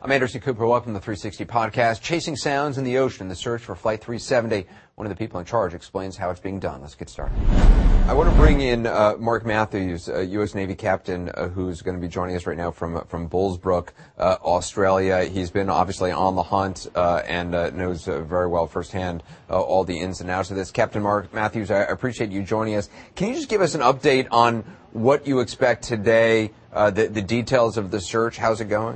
I'm Anderson Cooper. Welcome to the 360 podcast. Chasing sounds in the ocean, the search for Flight 370. One of the people in charge explains how it's being done. Let's get started. I want to bring in Mark Matthews, U.S. Navy captain, who's going to be joining us right now from Bullsbrook, Australia. He's been obviously on the hunt and knows very well firsthand all the ins and outs of this. Captain Mark Matthews, I appreciate you joining us. Can you just give us an update on what you expect today, the details of the search? How's it going?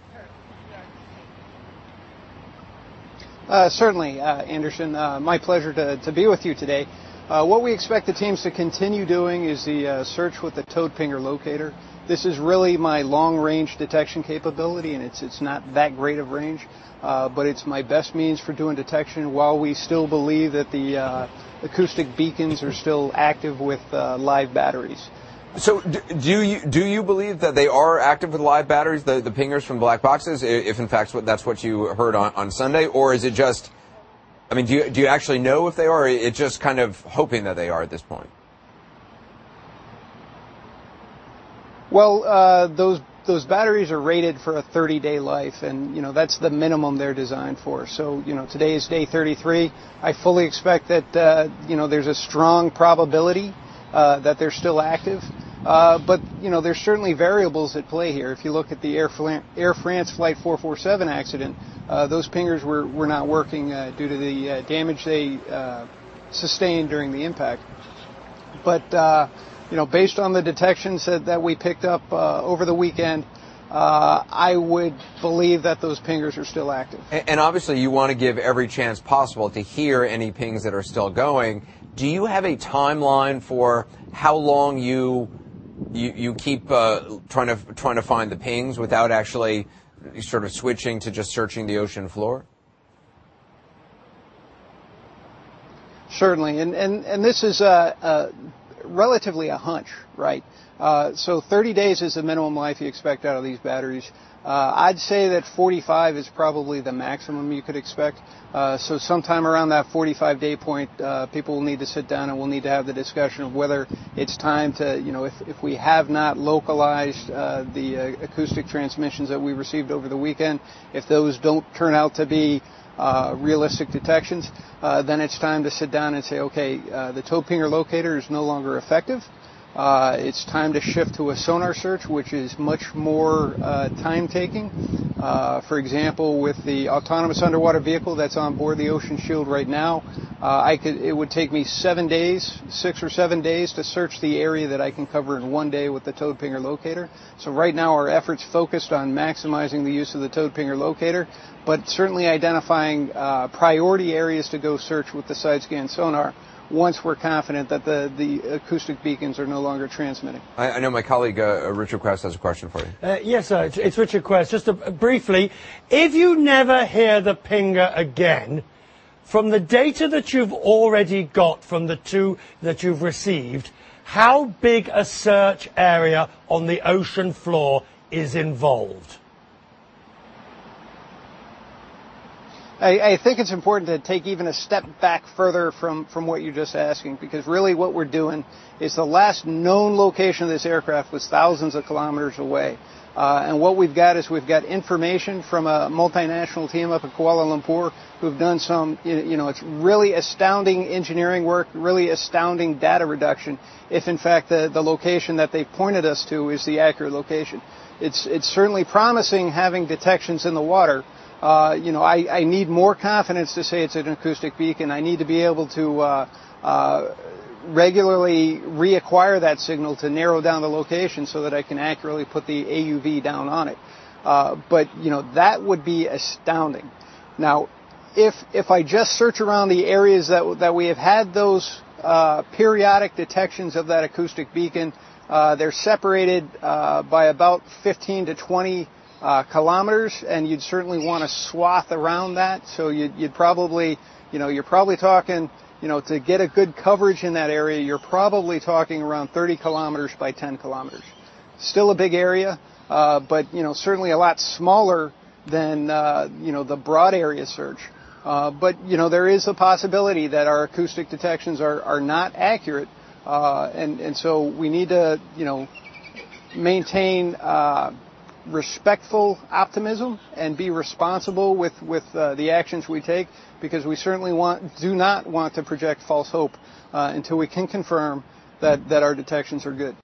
Certainly, Anderson. My pleasure to be with you today. What we expect the teams to continue doing is the search with the towed pinger locator. This is really my long-range detection capability, and it's not that great of range, but it's my best means for doing detection while we still believe that the acoustic beacons are still active with live batteries. So do you believe that they are active with live batteries, the pingers from black boxes, if in fact that's what you heard on Sunday, or is it just, I mean, do you actually know if they are, or it's just kind of hoping that they are at this point? Well, those batteries are rated for a 30-day life, and that's the minimum they're designed for. So today is day 33. I fully expect that there's a strong probability that they're still active. But there's certainly variables at play here. If you look at the Air France Flight 447 accident, those pingers were not working due to the damage they sustained during the impact. But based on the detections that we picked up over the weekend, I would believe that those pingers are still active. And obviously, you want to give every chance possible to hear any pings that are still going. Do you have a timeline for how long you keep trying to find the pings without actually sort of switching to just searching the ocean floor? Certainly, and this is relatively a hunch, right? So 30 days is the minimum life you expect out of these batteries. I'd say that 45 is probably the maximum you could expect. So sometime around that 45-day point, people will need to sit down and we'll need to have the discussion of whether it's time to, if we have not localized the acoustic transmissions that we received over the weekend, if those don't turn out to be realistic detections, then it's time to sit down and say, okay, the tow pinger locator is no longer effective. It's time to shift to a sonar search, which is much more time-taking. For example, with the autonomous underwater vehicle that's on board the Ocean Shield right now, it would take me 6 or 7 days to search the area that I can cover in 1 day with the towed pinger locator. So right now our efforts focused on maximizing the use of the towed pinger locator, but certainly identifying priority areas to go search with the side scan sonar once we're confident that the acoustic beacons are no longer transmitting. I know my colleague Richard Quest has a question for you. Yes, sir. It's Richard Quest. Just briefly, if you never hear the pinger again, from the data that you've already got from the two that you've received, how big a search area on the ocean floor is involved? I think it's important to take even a step back further from what you're just asking, because really what we're doing is the last known location of this aircraft was thousands of kilometers away. And what we've got information from a multinational team up at Kuala Lumpur who've done some, it's really astounding engineering work, really astounding data reduction, if in fact the location that they've pointed us to is the accurate location. It's certainly promising having detections in the water. I need more confidence to say it's an acoustic beacon. I need to be able to regularly reacquire that signal to narrow down the location so that I can accurately put the AUV down on it. But that would be astounding. Now, if I just search around the areas that we have had those periodic detections of that acoustic beacon, they're separated by about 15 to 20 kilometers, and you'd certainly want to swath around that. So you'd probably, you're probably talking, to get a good coverage in that area, you're probably talking around 30 kilometers by 10 kilometers. Still a big area, but, certainly a lot smaller than, the broad area search. But, there is a possibility that our acoustic detections are not accurate, and so we need to, maintain respectful optimism and be responsible with the actions we take, because we certainly do not want to project false hope until we can confirm that our detections are good.